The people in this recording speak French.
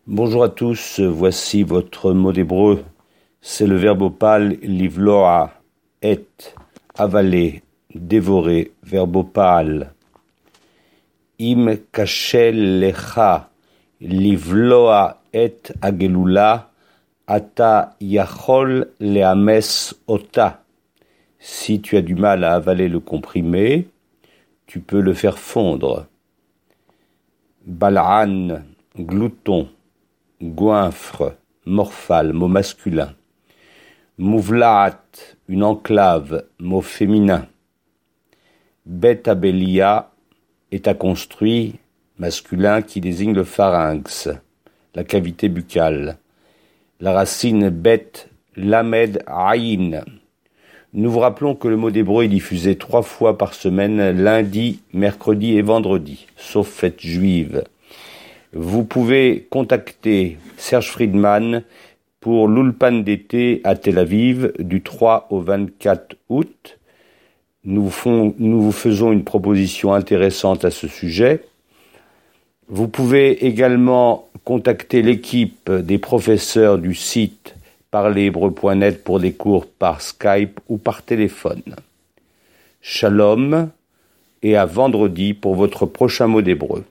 Bonjour à tous, voici votre mot d'hébreu. C'est le verbe opal livloa, et, avaler, dévorer, verbe opal. Im kashel lecha, livloa et agelula, ata yachol leames ota. Si tu as du mal à avaler le comprimé, tu peux le faire fondre. Bal'an, glouton, goinfre, morphal, mot masculin. Mouvlaat, une enclave, mot féminin. Bet abelia est à construit, masculin, qui désigne le pharynx, la cavité buccale. La racine bet, lamed aïn. Nous vous rappelons que le mot d'hébreu est diffusé 3 fois par semaine, lundi, mercredi et vendredi, sauf fête juive. Vous pouvez contacter Serge Friedman pour l'Ulpan d'été à Tel Aviv du 3 au 24 août. Nous vous faisons une proposition intéressante à ce sujet. Vous pouvez également contacter l'équipe des professeurs du site parlerhébreu.net pour des cours par Skype ou par téléphone. Shalom et à vendredi pour votre prochain mot d'hébreu.